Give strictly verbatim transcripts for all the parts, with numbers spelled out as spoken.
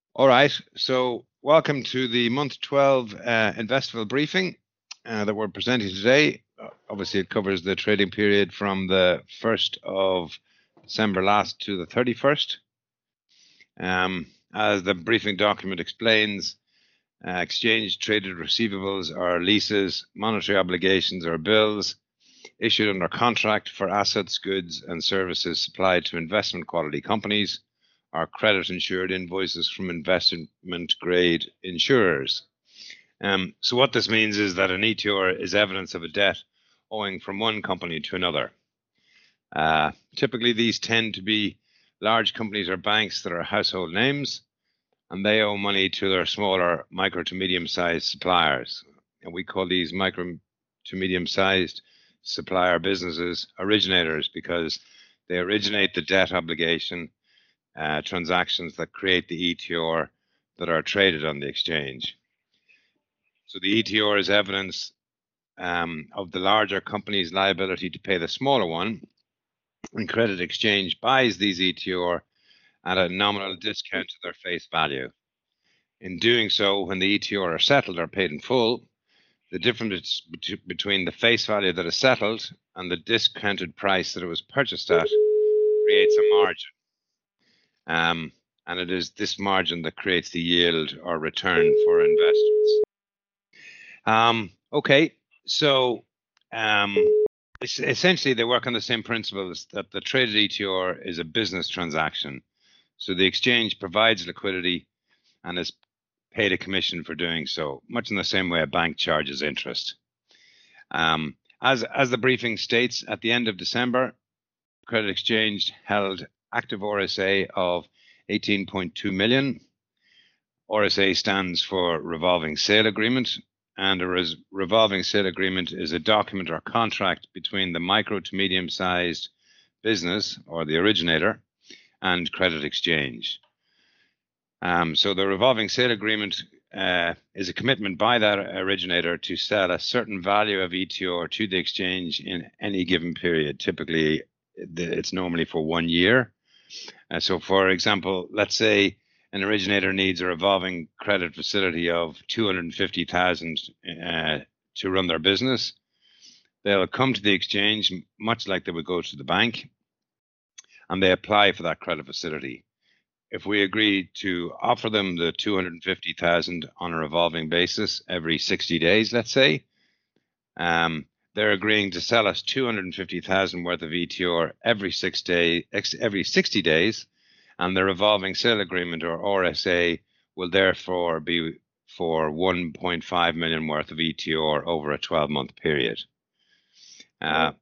All right. So, welcome to the month twelve uh, Investival briefing uh, that we're presenting today. Uh, obviously, it covers the trading period from the first of December last to the thirty-first. Um, as the briefing document explains, uh, exchange traded receivables are leases, monetary obligations, or bills issued under contract for assets, goods, and services supplied to investment quality companies, are credit insured invoices from investment grade insurers. Um, so, what this means is that an E T R is evidence of a debt owing from one company to another. Uh, typically, these tend to be large companies or banks that are household names, and they owe money to their smaller micro to medium sized suppliers. And we call these micro to medium sized supplier businesses originators because they originate the debt obligation uh, transactions that create the E T R that are traded on the exchange. So the E T R is evidence um, of the larger company's liability to pay the smaller one, and Credit Exchange buys these E T R at a nominal discount to their face value. In doing so, when the E T R are settled or paid in full, the difference between the face value that is settled and the discounted price that it was purchased at creates a margin. Um, and it is this margin that creates the yield or return for investors. Um, okay, so um, essentially they work on the same principles that the traded E T R is a business transaction. So the exchange provides liquidity and is paid a commission for doing so, much in the same way a bank charges interest. Um, as, as the briefing states, at the end of December, Credit Exchange held active R S A of eighteen point two million. R S A stands for Revolving Sale Agreement, and a res- revolving sale agreement is a document or contract between the micro to medium sized business or the originator and Credit Exchange. Um, so the revolving sale agreement uh, is a commitment by that originator to sell a certain value of E T R to the exchange in any given period. Typically, it's normally for one year. Uh, so, for example, let's say an originator needs a revolving credit facility of two hundred fifty thousand uh, to run their business. They'll come to the exchange, much like they would go to the bank, and they apply for that credit facility. If we agree to offer them the two hundred fifty thousand on a revolving basis every sixty days, let's say, um, they're agreeing to sell us two hundred fifty thousand worth of E T R every six day, every sixty days, and the revolving sale agreement or R S A will therefore be for one point five million worth of E T R over a twelve month period. Uh,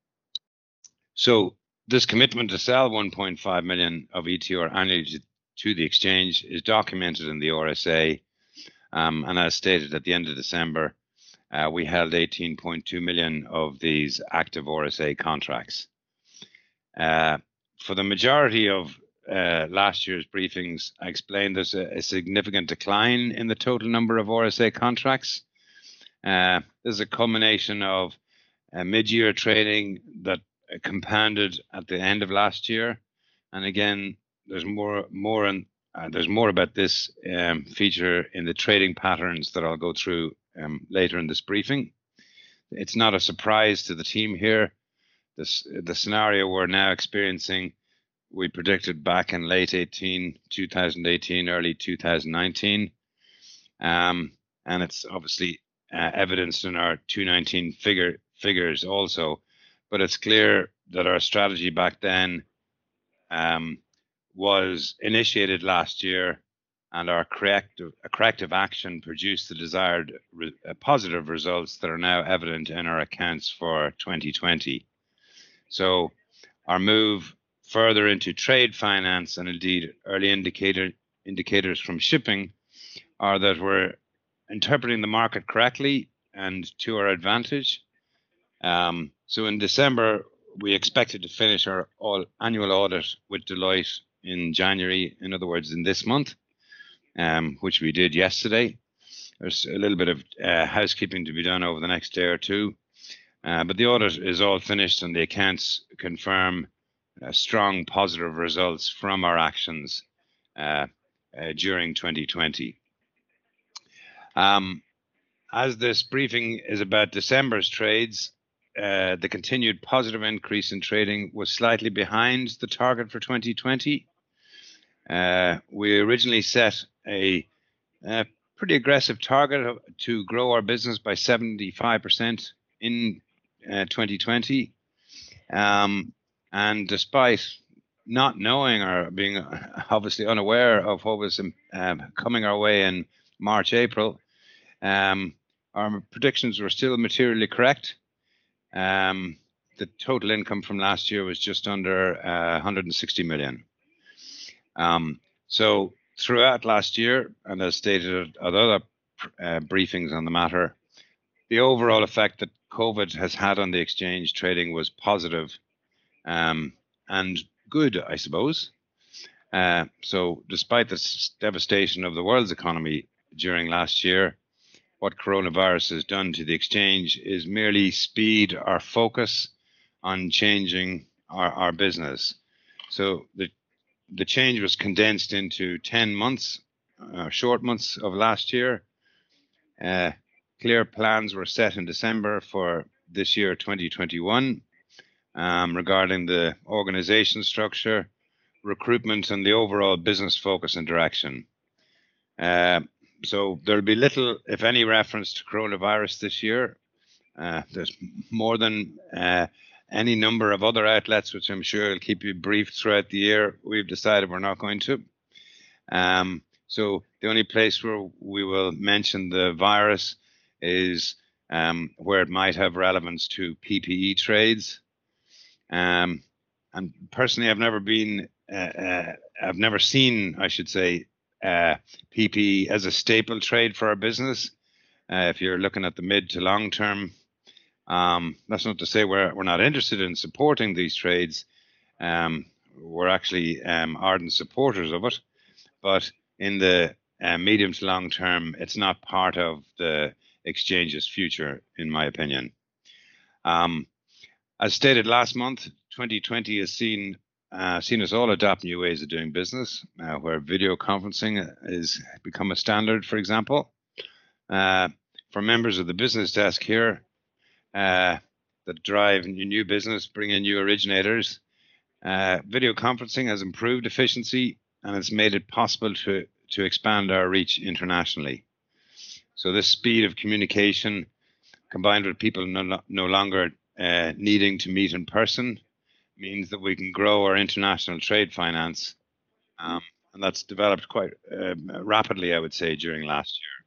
so this commitment to sell one point five million of E T R annually to, to the exchange is documented in the R S A, um, and as stated at the end of December, uh, we held eighteen point two million of these active R S A contracts. Uh, for the majority of uh, last year's briefings, I explained there's a, a significant decline in the total number of R S A contracts. Uh, there's a culmination of uh, mid-year trading that compounded at the end of last year, and again, there's more more and uh, there's more about this um, feature in the trading patterns that I'll go through um, later in this briefing. It's not a surprise to the team here. This the scenario we're now experiencing, we predicted back in late eighteen, two thousand eighteen, early two thousand nineteen, um, and it's obviously uh, evidenced in our two nineteen figure figures also. But it's clear that our strategy back then um, was initiated last year, and our corrective, corrective action produced the desired re, uh, positive results that are now evident in our accounts for twenty twenty. So our move further into trade finance and indeed early indicator, indicators from shipping are that we're interpreting the market correctly and to our advantage. Um, so in December, we expected to finish our all annual audit with Deloitte in January, in other words, in this month, um, which we did yesterday. There's a little bit of uh, housekeeping to be done over the next day or two, uh, but the audit is all finished and the accounts confirm uh, strong positive results from our actions uh, uh, during twenty twenty. Um, as this briefing is about December's trades, uh, the continued positive increase in trading was slightly behind the target for twenty twenty. Uh, we originally set a, a pretty aggressive target to grow our business by seventy-five percent in uh, twenty twenty. Um, and despite not knowing or being obviously unaware of what was um, coming our way in March, April, um, our predictions were still materially correct. Um, the total income from last year was just under uh, one hundred sixty million. Um, so throughout last year, and as stated at other uh, briefings on the matter, the overall effect that COVID has had on the exchange trading was positive, um, and good, I suppose. Uh, so despite the devastation of the world's economy during last year, what coronavirus has done to the exchange is merely speed our focus on changing our, our business. So the the change was condensed into ten months, uh, short months of last year. Uh, clear plans were set in December for this year, twenty twenty-one, um, regarding the organization structure, recruitment, and the overall business focus and direction. Uh, so there'll be little, if any, reference to coronavirus this year. Uh, there's more than uh, any number of other outlets, which I'm sure will keep you briefed throughout the year. We've decided we're not going to. Um, so the only place where we will mention the virus is um, where it might have relevance to P P E trades. Um, and personally, I've never been, uh, uh, I've never seen, I should say, uh, P P E as a staple trade for our business. Uh, if you're looking at the mid to long term, um, that's not to say we're we're not interested in supporting these trades. Um, we're actually um, ardent supporters of it, but in the uh, medium to long term, it's not part of the exchange's future, in my opinion. Um, as stated last month, twenty twenty has seen uh, seen us all adopt new ways of doing business, uh, where video conferencing is become a standard, for example. Uh, for members of the business desk here, Uh, that drive new business, bring in new originators. Uh, video conferencing has improved efficiency and it's made it possible to, to expand our reach internationally. So this speed of communication, combined with people no, no longer uh, needing to meet in person, means that we can grow our international trade finance. Um, and that's developed quite uh, rapidly, I would say, during last year.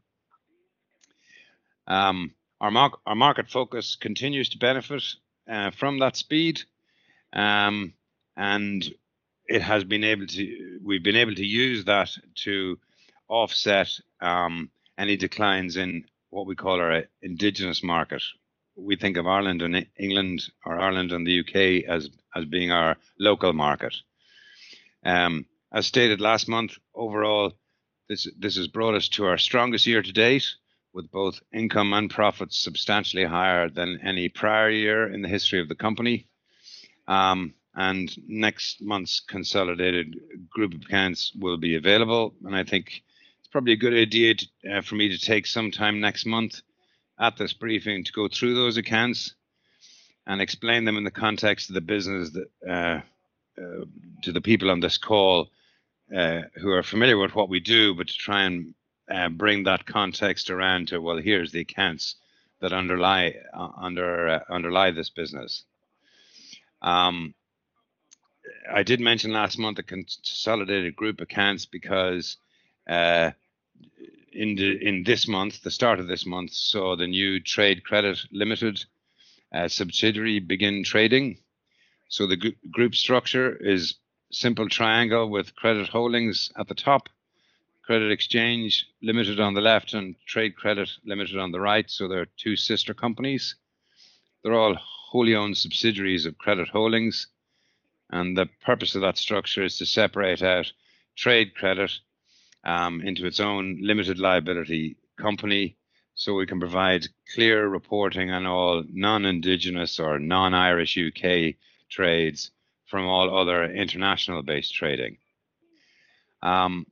Um, Our, mar our market focus continues to benefit uh, from that speed, um, and it has been able to. We've been able to use that to offset um, any declines in what we call our indigenous market. We think of Ireland and England, or Ireland and the U K, as as being our local market. Um, as stated last month, overall, this this has brought us to our strongest year to date, with both income and profits substantially higher than any prior year in the history of the company. Um, and next month's consolidated group of accounts will be available. And I think it's probably a good idea to, uh, for me to take some time next month at this briefing to go through those accounts and explain them in the context of the business that, uh, uh, to the people on this call uh, who are familiar with what we do, but to try and Uh, bring that context around to, well, here's the accounts that underlie uh, under uh, underlie this business. Um, I did mention last month the consolidated group accounts because uh, in the in this month, the start of this month, saw the new Trade Credit Limited uh, subsidiary begin trading. So the group structure is simple triangle with Credit Holdings at the top, Credit Exchange Limited on the left, and Trade Credit Limited on the right. So they're two sister companies. They're all wholly owned subsidiaries of Credit Holdings. And the purpose of that structure is to separate out Trade Credit um, into its own limited liability company, so we can provide clear reporting on all non-Indigenous or non-Irish U K trades from all other international-based trading. Um,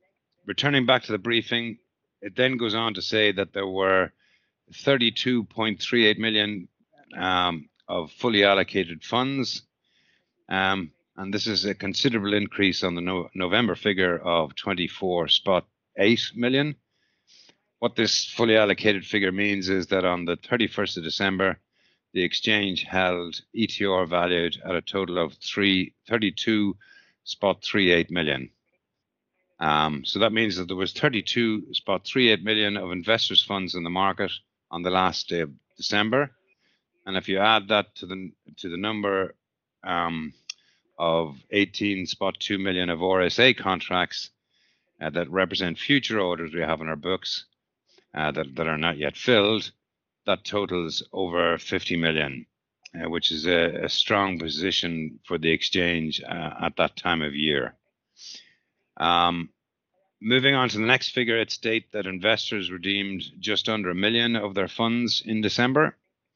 returning back to the briefing, it then goes on to say that there were thirty-two point three eight million um, of fully allocated funds. Um, and this is a considerable increase on the no November figure of twenty-four point eight million. What this fully allocated figure means is that on the thirty-first of December, the exchange held E T R valued at a total of thirty-two point three eight million. Um, so that means that there was thirty-two point three eight million of investors' funds in the market on the last day of December. And if you add that to the to the number um, of eighteen point two million of R S A contracts uh, that represent future orders we have in our books uh, that, that are not yet filled, that totals over fifty million, uh, which is a, a strong position for the exchange uh, at that time of year. Um, moving on to the next figure, it states that investors redeemed just under a million of their funds in December.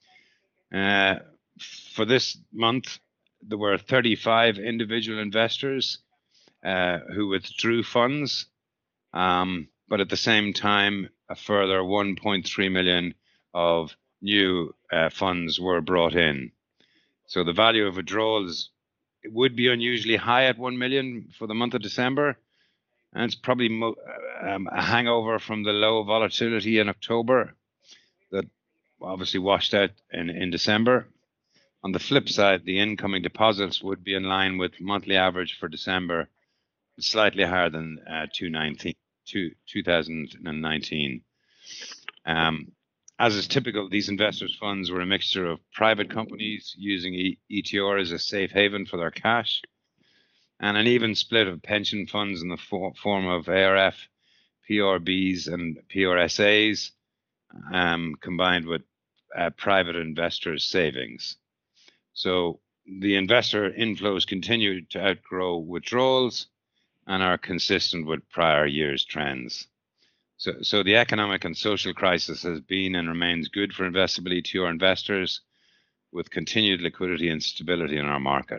Uh, for this month, there were thirty-five individual investors uh, who withdrew funds, um, but at the same time, a further one point three million of new uh, funds were brought in. So the value of withdrawals, it would be unusually high at one million for the month of December. And it's probably mo um, a hangover from the low volatility in October that obviously washed out in, in December. On the flip side, the incoming deposits would be in line with monthly average for December, slightly higher than uh, two thousand nineteen. Um, as is typical, these investors' funds were a mixture of private companies using e ETR as a safe haven for their cash, and an even split of pension funds in the for form of A R F, P R Bs, and P R S As, um, combined with uh, private investors' savings. So the investor inflows continue to outgrow withdrawals and are consistent with prior year's trends. So, so the economic and social crisis has been and remains good for investable E T R investors, with continued liquidity and stability in our market.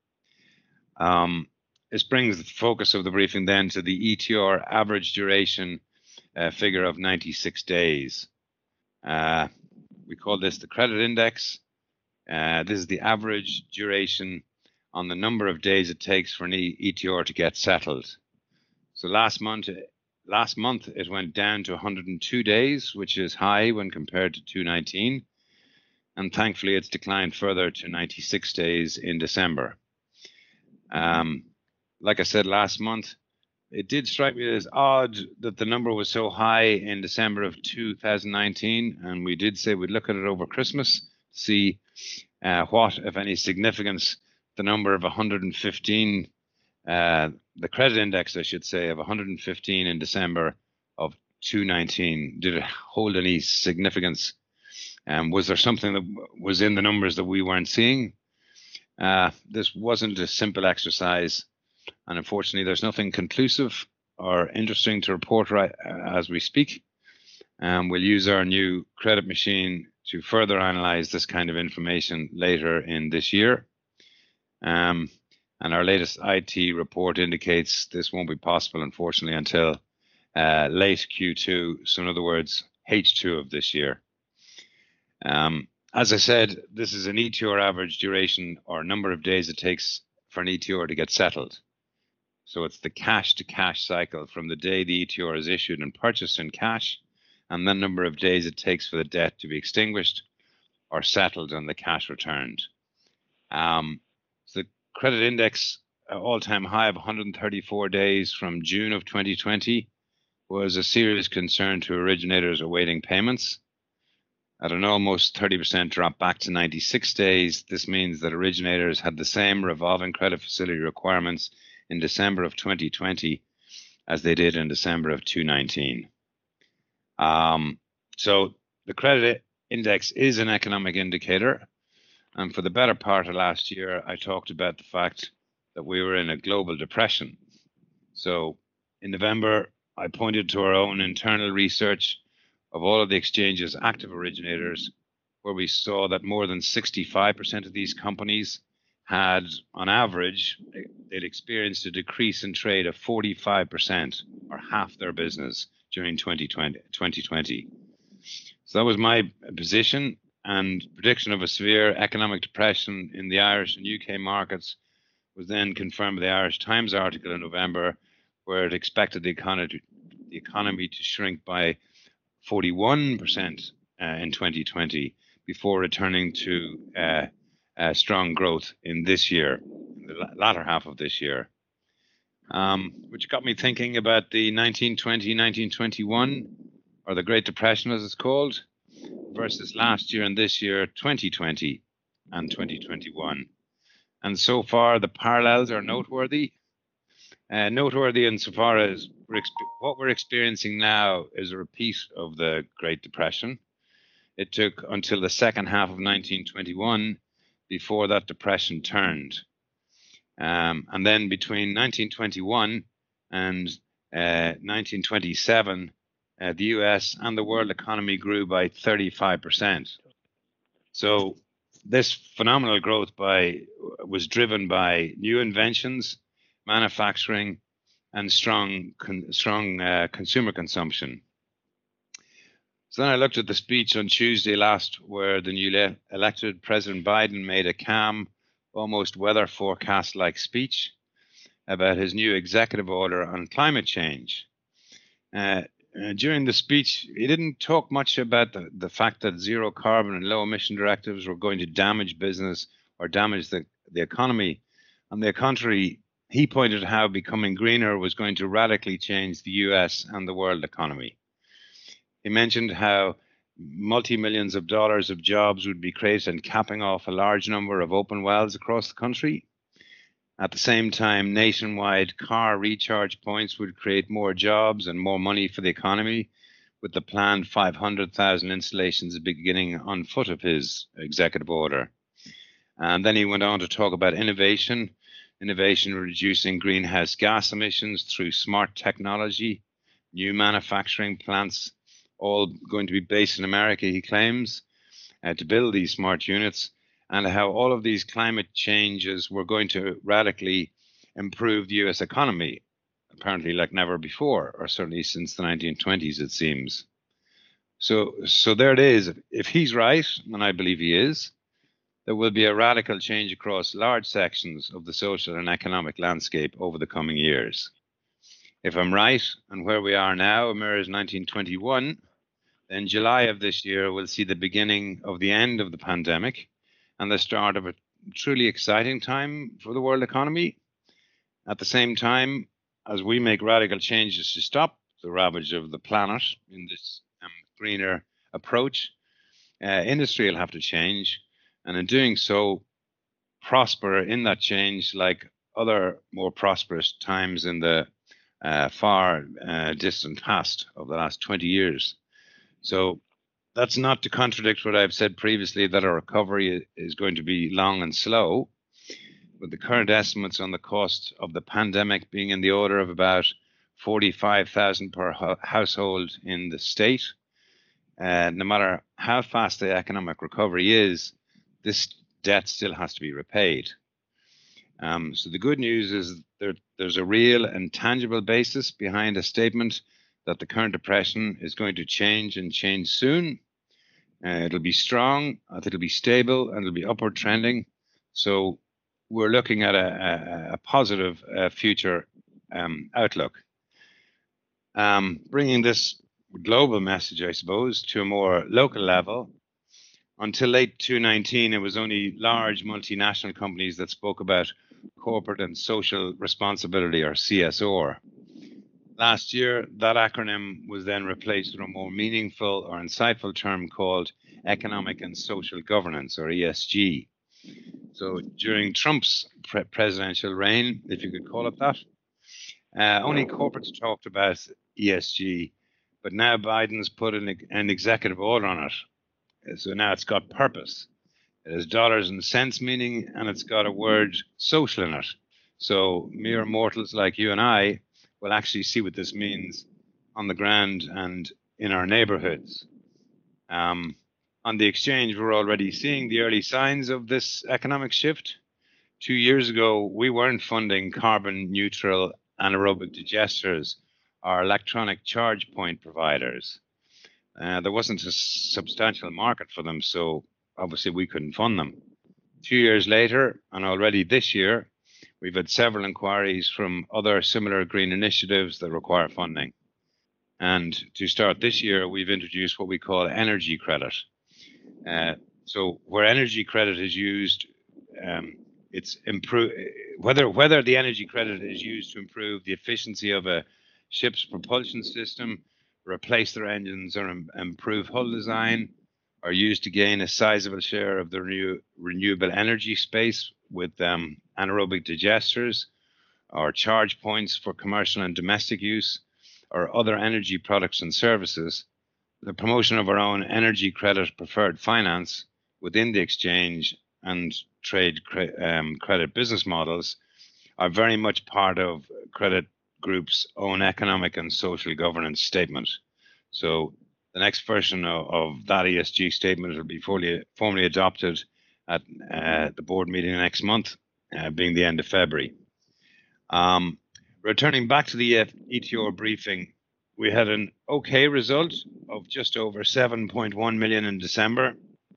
Um, this brings the focus of the briefing then to the E T R average duration uh, figure of ninety-six days. Uh, we call this the credit index. Uh, this is the average duration on the number of days it takes for an E T R to get settled. So last month, last month it went down to one hundred two days, which is high when compared to two nineteen. And thankfully, it's declined further to ninety-six days in December. Um, like I said last month, it did strike me as odd that the number was so high in December of two thousand nineteen, and we did say we'd look at it over Christmas to see uh, what, if any, significance the number of one hundred fifteen, uh, the credit index, I should say, of one hundred fifteen in December of two nineteen, did it hold any significance? Um, was there something that was in the numbers that we weren't seeing? Uh, this wasn't a simple exercise, and unfortunately, there's nothing conclusive or interesting to report right as we speak. Um, we'll use our new credit machine to further analyze this kind of information later in this year. Um, and our latest I T report indicates this won't be possible, unfortunately, until uh, late Q two, so in other words, H two of this year. Um, as I said, this is an E T R average duration or number of days it takes for an E T R to get settled. So it's the cash to cash cycle from the day the E T R is issued and purchased in cash, and the number of days it takes for the debt to be extinguished or settled and the cash returned. Um, so the credit index, uh, all-time high of one hundred thirty-four days from June of twenty twenty, was a serious concern to originators awaiting payments. At an almost thirty percent drop back to ninety-six days, this means that originators had the same revolving credit facility requirements in December of twenty twenty as they did in December of two nineteen. Um, so the credit index is an economic indicator. And for the better part of last year, I talked about the fact that we were in a global depression. So in November, I pointed to our own internal research of all of the exchange's active originators, where we saw that more than sixty-five percent of these companies had, on average, they'd experienced a decrease in trade of forty-five percent, or half their business, during twenty twenty. So that was my position, and prediction of a severe economic depression in the Irish and U K markets was then confirmed by the Irish Times article in November, where it expected the economy, the economy to shrink by forty-one percent uh, in twenty twenty before returning to uh, uh, strong growth in this year, in the latter half of this year. Um, which got me thinking about the nineteen twenty, nineteen twenty-one, or the Great Depression as it's called, versus last year and this year, twenty twenty and twenty twenty-one. And so far, the parallels are noteworthy. Uh, noteworthy insofar as we're what we're experiencing now is a repeat of the Great Depression. It took until the second half of nineteen twenty-one before that depression turned. Um, and then between nineteen twenty-one and uh, nineteen twenty-seven, uh, the U S and the world economy grew by thirty-five percent. So this phenomenal growth by was driven by new inventions, manufacturing, and strong con, strong uh, consumer consumption. So then I looked at the speech on Tuesday last, where the newly elected President Biden made a calm, almost weather forecast-like speech about his new executive order on climate change. Uh, uh, during the speech, he didn't talk much about the, the fact that zero carbon and low emission directives were going to damage business or damage the, the economy. On the contrary, he pointed how becoming greener was going to radically change the U S and the world economy. He mentioned how multi-millions of dollars of jobs would be created and capping off a large number of open wells across the country. At the same time, nationwide car recharge points would create more jobs and more money for the economy, with the planned five hundred thousand installations beginning on foot of his executive order. And then he went on to talk about innovation, innovation reducing greenhouse gas emissions through smart technology, new manufacturing plants, all going to be based in America, he claims, uh, to build these smart units, and how all of these climate changes were going to radically improve the U S economy, apparently like never before, or certainly since the nineteen twenties, it seems. So, so there it is. If he's right, and I believe he is, there will be a radical change across large sections of the social and economic landscape over the coming years. If I'm right, and where we are now mirrors nineteen twenty-one, then July of this year will see the beginning of the end of the pandemic and the start of a truly exciting time for the world economy. At the same time, as we make radical changes to stop the ravage of the planet in this um, greener approach, uh, industry will have to change, and in doing so, prosper in that change like other more prosperous times in the uh, far uh, distant past of the last twenty years. So that's not to contradict what I've said previously, that a recovery is going to be long and slow, with the current estimates on the cost of the pandemic being in the order of about forty-five thousand per household in the state. Uh, no matter how fast the economic recovery is, this debt still has to be repaid. Um, so the good news is there, there's a real and tangible basis behind a statement that the current depression is going to change and change soon. Uh, it'll be strong, it'll be stable, and it'll be upward trending. So we're looking at a, a, a positive uh, future um, outlook. Um, bringing this global message, I suppose, to a more local level. Until late twenty nineteen, it was only large multinational companies that spoke about corporate and social responsibility, or C S R. Last year, that acronym was then replaced with a more meaningful or insightful term called economic and social governance, or E S G. So during Trump's pre presidential reign, if you could call it that, uh, only corporates talked about E S G, but now Biden's put an, an executive order on it. So now it's got purpose. It has dollars and cents meaning, and it's got a word social in it. So mere mortals like you and I will actually see what this means on the ground and in our neighborhoods. Um, on the exchange, we're already seeing the early signs of this economic shift. two years ago, we weren't funding carbon neutral anaerobic digesters or electronic charge point providers. Uh, there wasn't a substantial market for them, so obviously we couldn't fund them. Two years later, and already this year, we've had several inquiries from other similar green initiatives that require funding. And to start this year, we've introduced what we call energy credit. Uh, so where energy credit is used, um, it's improve whether whether the energy credit is used to improve the efficiency of a ship's propulsion system, replace their engines, or im- improve hull design, or used to gain a sizable share of the renew, renewable energy space with um, anaerobic digesters, or charge points for commercial and domestic use, or other energy products and services. The promotion of our own energy credit preferred finance within the exchange and trade cre- um, credit business models are very much part of Credit Group's own economic and social governance statement. So the next version of, of that E S G statement will be fully, formally adopted at uh, the board meeting next month, uh, being the end of February. Um, returning back to the E T O briefing, we had an okay result of just over seven point one million in December,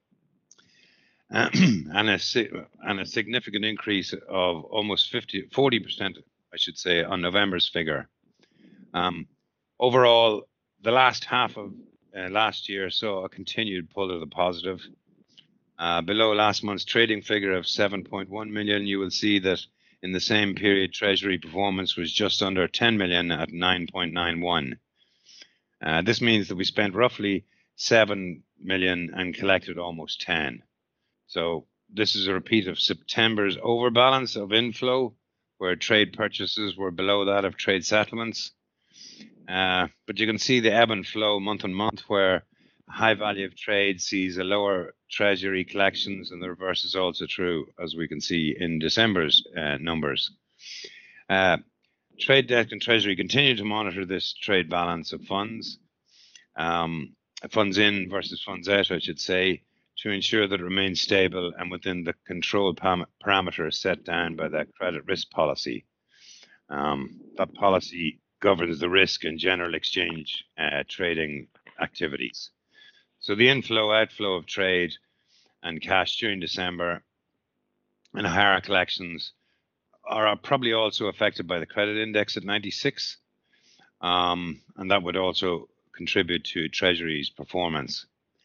and a and a significant increase of almost fifty, forty percent, I should say, on November's figure. Um, overall, the last half of uh, last year saw a continued pull to the positive. Uh, below last month's trading figure of seven point one million, you will see that in the same period, Treasury performance was just under ten million at nine point nine one. Uh, this means that we spent roughly seven million and collected almost ten. So this is a repeat of September's overbalance of inflow, where trade purchases were below that of trade settlements. Uh, but you can see the ebb and flow month on month, where high value of trade sees a lower treasury collections, and the reverse is also true, as we can see in December's uh, numbers. Uh, Trade debt and treasury continue to monitor this trade balance of funds, um, funds in versus funds out, I should say, to ensure that it remains stable and within the control param- parameters set down by the credit risk policy. Um, that policy governs the risk and general exchange uh, trading activities. So the inflow, outflow of trade and cash during December and higher collections are probably also affected by the credit index at ninety-six, um, and that would also contribute to Treasury's performance.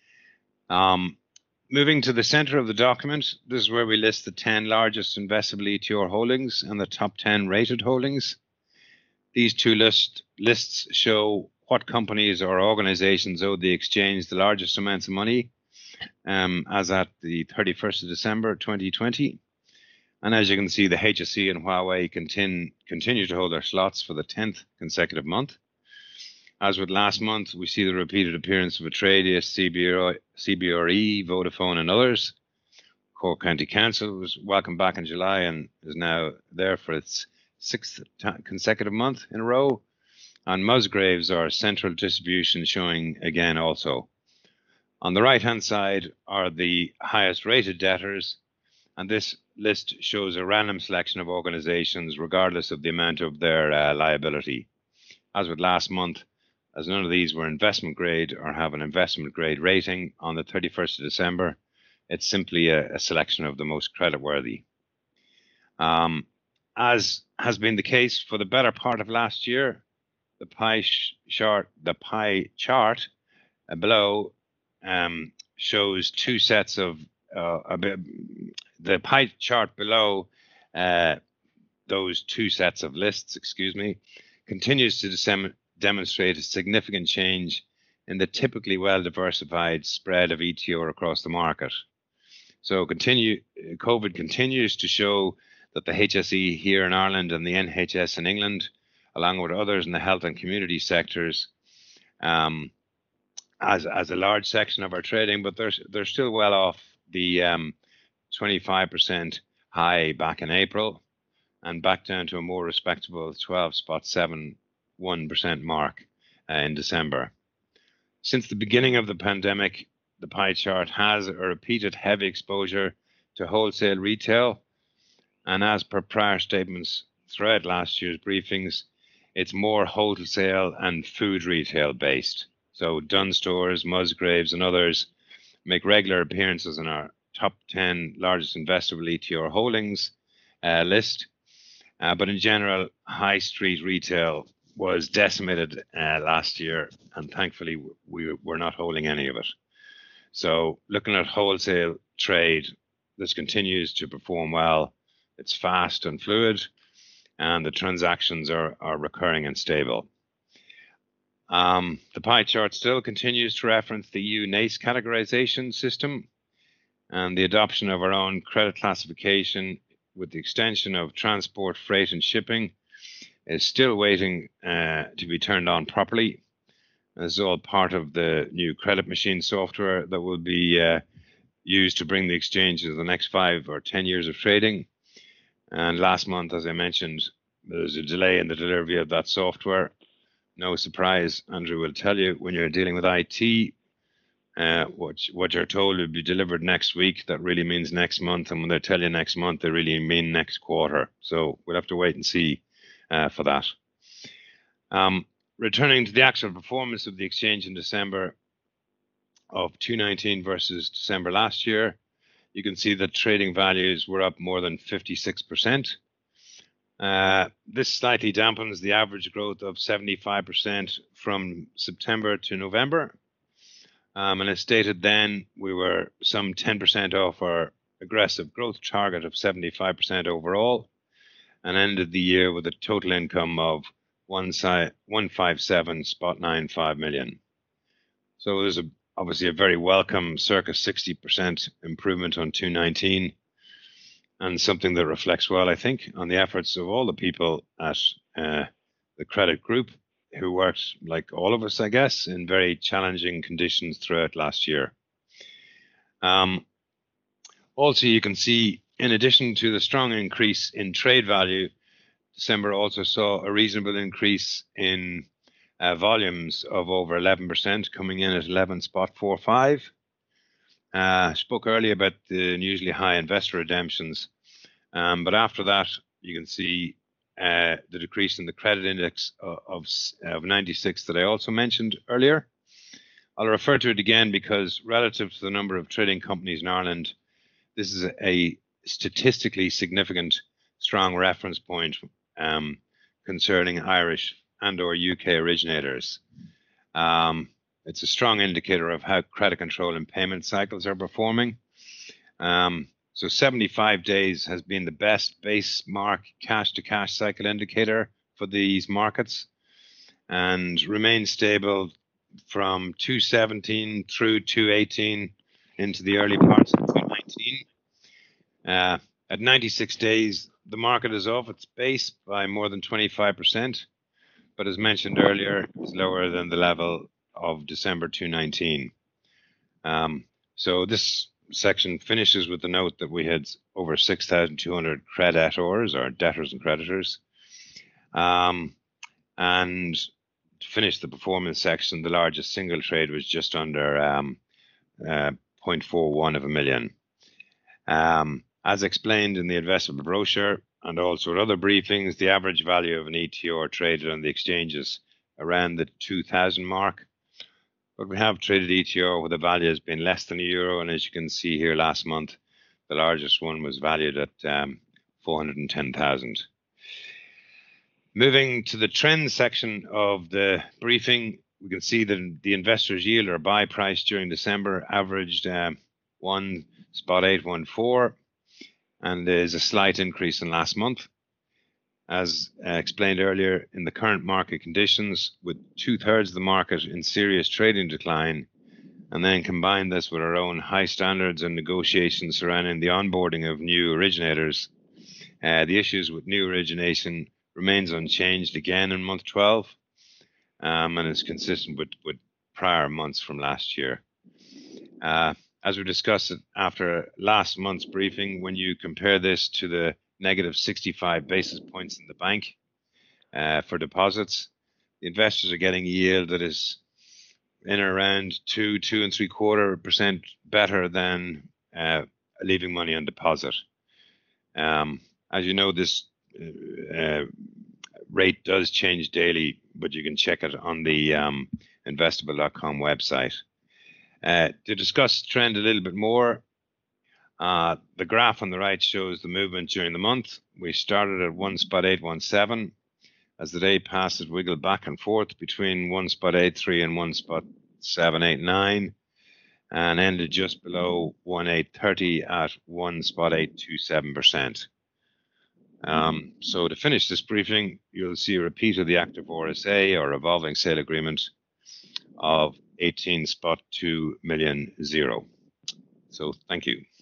Um, moving to the center of the document, this is where we list the ten largest investable E T O holdings and the top ten rated holdings. These two list, lists show what companies or organizations owed the exchange the largest amounts of money um, as at the thirty-first of December twenty twenty. And as you can see, the H S E and Huawei continue, continue to hold their slots for the tenth consecutive month. As with last month, we see the repeated appearance of Atradius, C B R E, Vodafone, and others. Cork County Council was welcomed back in July and is now there for its sixth consecutive month in a row. And Musgraves, our central distribution, showing again also. On the right-hand side are the highest rated debtors, and this list shows a random selection of organizations regardless of the amount of their uh, liability. As with last month, as none of these were investment grade or have an investment grade rating on the thirty-first of December, it's simply a, a selection of the most creditworthy. Um, as has been the case for the better part of last year, the pie chart, the pie chart uh, below um, shows two sets of uh, a bit, the pie chart below uh, those two sets of lists, excuse me, continues to disem- demonstrate a significant change in the typically well-diversified spread of E T O across the market. So continue, COVID continues to show that the H S E here in Ireland and the N H S in England, along with others in the health and community sectors, um, as as a large section of our trading, but they're they're still well off the um, twenty-five percent high back in April, and back down to a more respectable twelve point seven one percent mark uh, in December. Since the beginning of the pandemic, the pie chart has a repeated heavy exposure to wholesale retail, And as per prior statements throughout last year's briefings, it's more wholesale and food retail based. So Dunnes Stores, Musgraves, and others make regular appearances in our top ten largest investable E T R holdings uh, list. Uh, but in general, high street retail was decimated uh, last year, and thankfully we were not holding any of it. So looking at wholesale trade, this continues to perform well. It's fast and fluid, and the transactions are, are recurring and stable. Um, the pie chart still continues to reference the E U NACE categorization system, and the adoption of our own credit classification with the extension of transport, freight, and shipping is still waiting uh, to be turned on properly. This is all part of the new credit machine software that will be uh, used to bring the exchange to the next five or ten years of trading. And last month, as I mentioned, there was a delay in the delivery of that software. No surprise, Andrew will tell you, when you're dealing with I T, uh, what, what you're told will be delivered next week, that really means next month. And when they tell you next month, they really mean next quarter. So we'll have to wait and see uh, for that. Um, returning to the actual performance of the exchange in December of twenty nineteen versus December last year, you can see that trading values were up more than fifty-six percent. Uh, this slightly dampens the average growth of seventy-five percent from September to November. Um, and as stated then, we were some ten percent off our aggressive growth target of seventy-five percent overall, and ended the year with a total income of one fifty-seven point nine five million. So it was a, obviously a very welcome circa sixty percent improvement on twenty nineteen, and something that reflects well, I think, on the efforts of all the people at uh, the credit group who worked, like all of us, I guess, in very challenging conditions throughout last year. Um, also, you can see, in addition to the strong increase in trade value, December also saw a reasonable increase in uh, volumes of over eleven percent, coming in at eleven point four five. I uh, spoke earlier about the unusually high investor redemptions, um, but after that, you can see uh, the decrease in the credit index of, of, of ninety-six that I also mentioned earlier. I'll refer to it again because relative to the number of trading companies in Ireland, this is a, a statistically significant strong reference point um, concerning Irish and or U K originators. Um, it's a strong indicator of how credit control and payment cycles are performing. Um, so seventy-five days has been the best base mark cash to cash cycle indicator for these markets, and remains stable from two seventeen through two eighteen into the early parts of two nineteen. Uh, at ninety-six days, the market is off its base by more than twenty-five percent, but as mentioned earlier, is lower than the level of December two nineteen. Um, so this section finishes with the note that we had over six thousand two hundred creditors, or debtors and creditors. Um, and to finish the performance section, the largest single trade was just under um, uh, zero point four one of a million. Um, as explained in the investment brochure and also at other briefings, the average value of an E T R traded on the exchanges around the two thousand mark. But we have traded E T R where the value has been less than a euro, and as you can see here last month, the largest one was valued at um, four hundred ten thousand. Moving to the trend section of the briefing, we can see that the investors' yield or buy price during December averaged um, one point eight one four, and there's a slight increase in last month. As uh, explained earlier, in the current market conditions, with two-thirds of the market in serious trading decline, and then combine this with our own high standards and negotiations surrounding the onboarding of new originators, uh, the issues with new origination remains unchanged again in month twelve, um, and is consistent with, with prior months from last year. Uh, as we discussed after last month's briefing, when you compare this to the negative sixty-five basis points in the bank uh, for deposits, the investors are getting a yield that is in around two, two and three quarter percent better than uh, leaving money on deposit. Um, As you know, this uh, rate does change daily, but you can check it on the um, investable dot com website. Uh, to discuss the trend a little bit more, uh, the graph on the right shows the movement during the month. We started at one spot eight one seven. As the day passed, it wiggled back and forth between one spot eight three and one spot seven eight nine, and ended just below one eight thirty at one spot eight two seven percent. Um, so to finish this briefing, you'll see a repeat of the active R S A, or revolving sale agreement, of eighteen spot two million zero. So thank you.